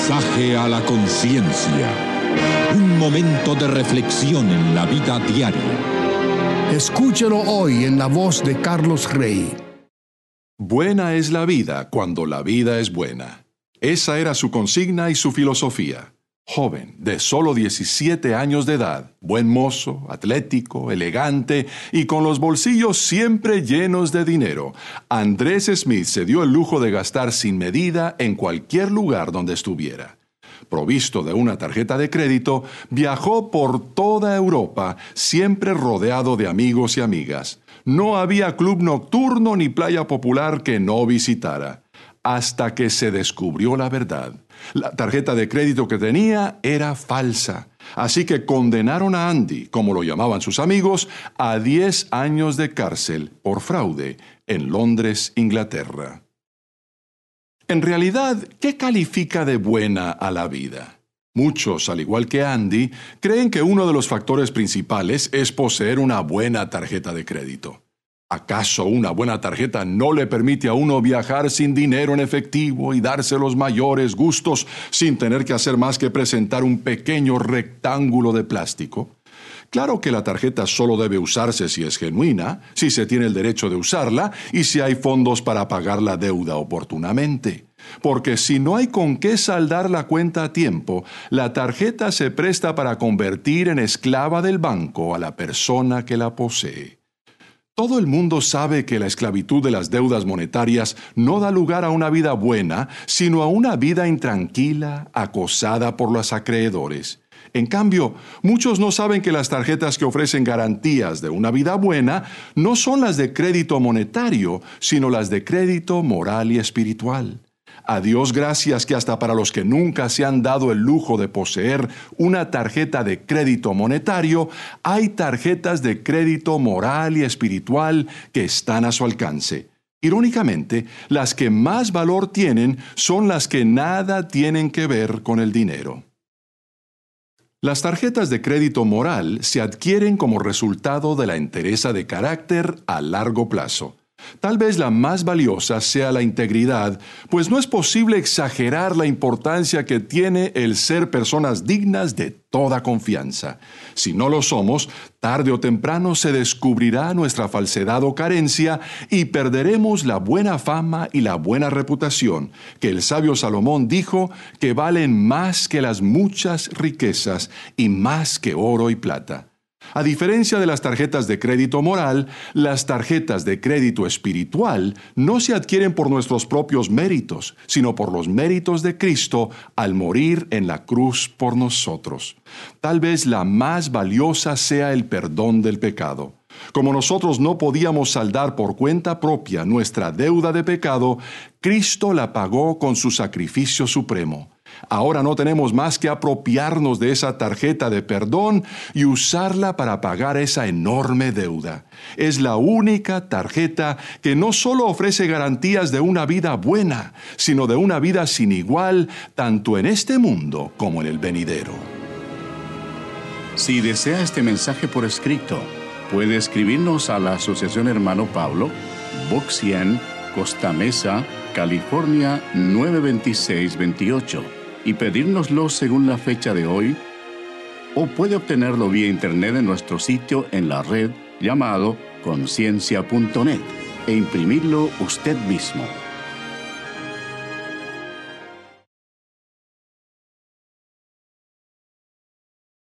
Mensaje a la conciencia. Un momento de reflexión en la vida diaria. Escúchelo hoy en la voz de Carlos Rey. Buena es la vida cuando la vida es buena. Esa era su consigna y su filosofía. Joven, de solo 17 años de edad, buen mozo, atlético, elegante y con los bolsillos siempre llenos de dinero, Andrés Smith se dio el lujo de gastar sin medida en cualquier lugar donde estuviera. Provisto de una tarjeta de crédito, viajó por toda Europa, siempre rodeado de amigos y amigas. No había club nocturno ni playa popular que no visitara. Hasta que se descubrió la verdad. La tarjeta de crédito que tenía era falsa. Así que condenaron a Andy, como lo llamaban sus amigos, a 10 años de cárcel por fraude en Londres, Inglaterra. En realidad, ¿qué califica de buena a la vida? Muchos, al igual que Andy, creen que uno de los factores principales es poseer una buena tarjeta de crédito. ¿Acaso una buena tarjeta no le permite a uno viajar sin dinero en efectivo y darse los mayores gustos sin tener que hacer más que presentar un pequeño rectángulo de plástico? Claro que la tarjeta solo debe usarse si es genuina, si se tiene el derecho de usarla y si hay fondos para pagar la deuda oportunamente. Porque si no hay con qué saldar la cuenta a tiempo, la tarjeta se presta para convertir en esclava del banco a la persona que la posee. Todo el mundo sabe que la esclavitud de las deudas monetarias no da lugar a una vida buena, sino a una vida intranquila, acosada por los acreedores. En cambio, muchos no saben que las tarjetas que ofrecen garantías de una vida buena no son las de crédito monetario, sino las de crédito moral y espiritual. A Dios gracias que hasta para los que nunca se han dado el lujo de poseer una tarjeta de crédito monetario, hay tarjetas de crédito moral y espiritual que están a su alcance. Irónicamente, las que más valor tienen son las que nada tienen que ver con el dinero. Las tarjetas de crédito moral se adquieren como resultado de la entereza de carácter a largo plazo. Tal vez la más valiosa sea la integridad, pues no es posible exagerar la importancia que tiene el ser personas dignas de toda confianza. Si no lo somos, tarde o temprano se descubrirá nuestra falsedad o carencia y perderemos la buena fama y la buena reputación, que el sabio Salomón dijo que valen más que las muchas riquezas y más que oro y plata. A diferencia de las tarjetas de crédito moral, las tarjetas de crédito espiritual no se adquieren por nuestros propios méritos, sino por los méritos de Cristo al morir en la cruz por nosotros. Tal vez la más valiosa sea el perdón del pecado. Como nosotros no podíamos saldar por cuenta propia nuestra deuda de pecado, Cristo la pagó con su sacrificio supremo. Ahora no tenemos más que apropiarnos de esa tarjeta de perdón y usarla para pagar esa enorme deuda. Es la única tarjeta que no solo ofrece garantías de una vida buena, sino de una vida sin igual, tanto en este mundo como en el venidero. Si desea este mensaje por escrito, puede escribirnos a la Asociación Hermano Pablo, Box 100, Costa Mesa, California 92628. y pedírnoslo según la fecha de hoy, o puede obtenerlo vía internet en nuestro sitio en la red llamado conciencia.net e imprimirlo usted mismo.